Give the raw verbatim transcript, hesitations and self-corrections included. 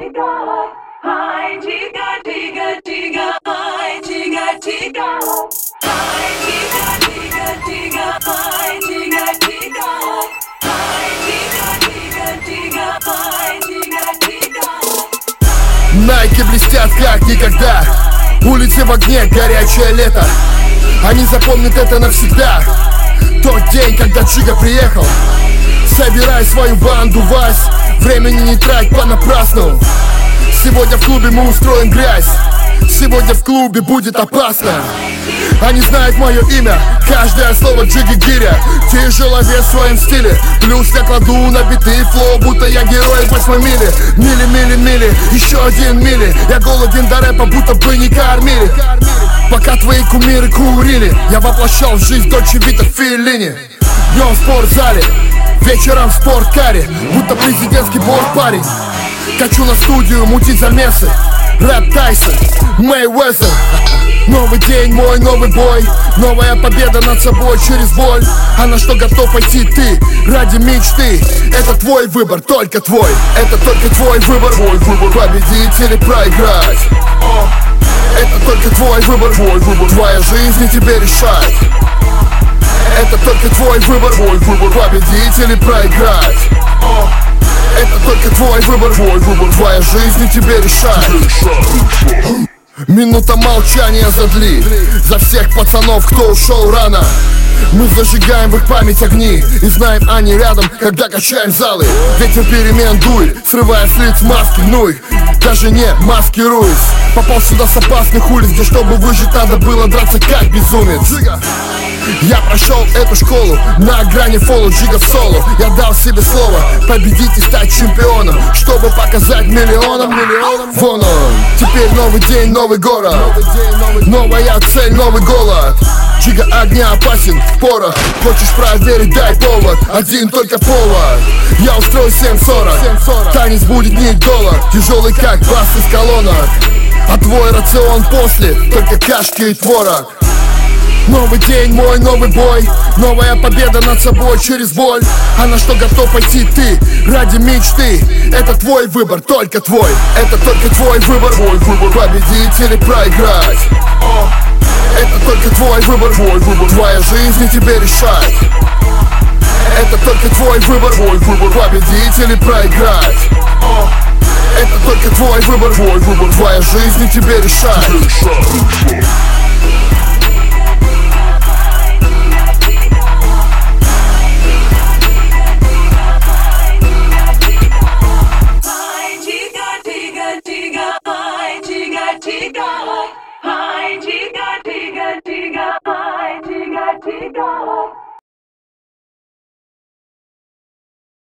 tiga, hi tiga tiga tiga, hi tiga tiga, hi tiga tiga tiga, hi tiga tiga, hi tiga tiga tiga, hi tiga tiga. Найки блестят как никогда, улицы в огне, горячее лето. Они запомнят это навсегда. Тот день, когда Джига приехал. Собирай свою банду, Вась, времени не трать понапрасну. Сегодня в клубе мы устроим грязь. Сегодня в клубе будет опасно. Они знают мое имя, каждое слово Джиги Гиря. Тяжеловес в своем стиле, плюс я кладу на биты флоу, будто я герой восьмой мили. Мили, мили, мили, еще один мили. Я голоден до рэпа, будто бы не кормили. Пока твои кумиры курили, я воплощал в жизнь Дольче Вита Феллини. Днем в спортзале, вечером в спорткаре, будто президентский борт-парень. Качу на студию, мутить замесы. Рэп Тайсон, Мэйвезер. Новый день, мой новый бой. Новая победа над собой через боль. А на что готов пойти ты ради мечты? Это твой выбор, только твой. Это только твой выбор, твой выбор. Победить или проиграть. Это только твой выбор, твой выбор. Твоя жизнь и тебе решать. Это только твой выбор, твой выбор. Победить или проиграть. Это только твой выбор, твой выбор. Твоя жизнь и тебе решать. Минута молчания за Дли, за всех пацанов, кто ушел рано. Мы зажигаем в их память огни и знаем, они рядом, когда качаем залы. Ветер перемен дует, срывая с лиц маски, ну их, даже не маскируясь. Попал сюда с опасных улиц, где чтобы выжить надо было драться как безумец. Я прошел эту школу на грани фоллоу, Джига в соло. Я дал себе слово победить и стать чемпионом, чтобы показать миллионам, миллионам. Вон он, теперь новый день, новый город. Новая цель, новый голод. Джига огня опасен, порох. Хочешь проверить, дай повод. Один только повод. Я устрою семь сорок. Танец будет не доллар, тяжелый как бас из колонок. А твой рацион после, только кашки и творог. Новый день, мой новый бой. Новая победа над собой через боль. А на что готов пойти ты ради мечты? Это твой выбор, только твой. Это только твой выбор, твой выбор. Победить или проиграть. Это только твой выбор, твой выбор. Твоя жизнь и тебе решать. Это только твой выбор, твой выбор. Победить или проиграть. Это только твой выбор, твой выбор. Твоя жизнь и тебе решать. Hi, tiga, tiga, tiga, hi, tiga, tiga.